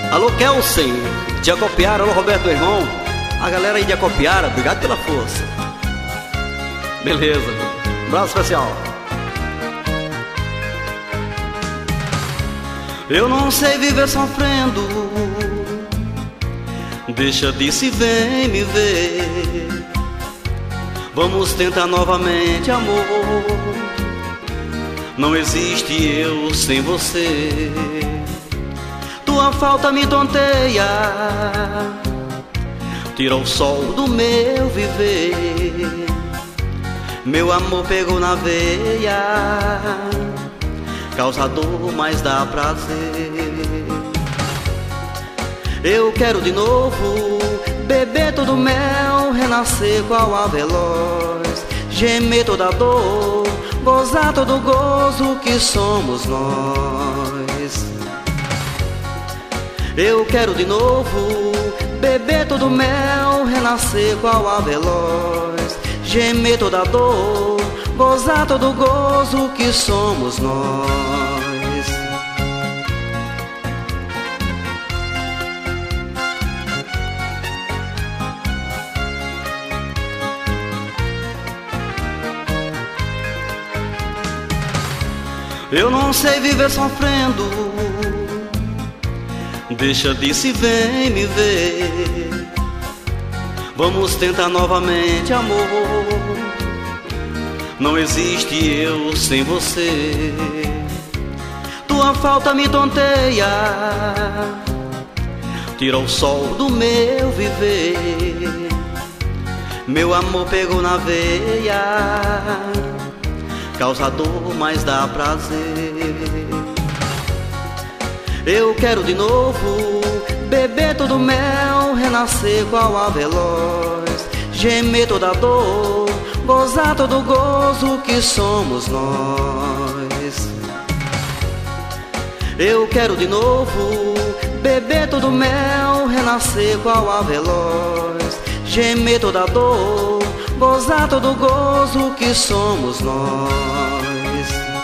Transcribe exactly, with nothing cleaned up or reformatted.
Alô, Kelsen, de Acopiara, alô, Roberto, meu irmão. A galera aí de Acopiara, obrigado pela força. Beleza, um abraço especial. Eu não sei viver sofrendo, deixa disso e vem me ver. Vamos tentar novamente, amor. Não existe eu sem você. Tua falta me tonteia, tira o sol do meu viver. Meu amor pegou na veia, causa dor, mas dá prazer. Eu quero de novo beber todo o mel, renascer qual a veloz, gemer toda a dor, gozar todo o gozo que somos nós. Eu quero de novo beber todo o mel, renascer qual a veloz, gemer toda a dor, gozar todo o gozo que somos nós. Eu não sei viver sofrendo, deixa disso e vem me ver. Vamos tentar novamente, amor. Não existe eu sem você. Tua falta me tonteia, tira o sol do meu viver. Meu amor pegou na veia, causa dor, mas dá prazer. Eu quero de novo beber todo o mel, renascer qual a veloz, gemer toda a dor, gozar todo o gozo que somos nós. Eu quero de novo beber todo o mel, renascer qual a veloz, gemer toda a dor, gozar todo o gozo que somos nós.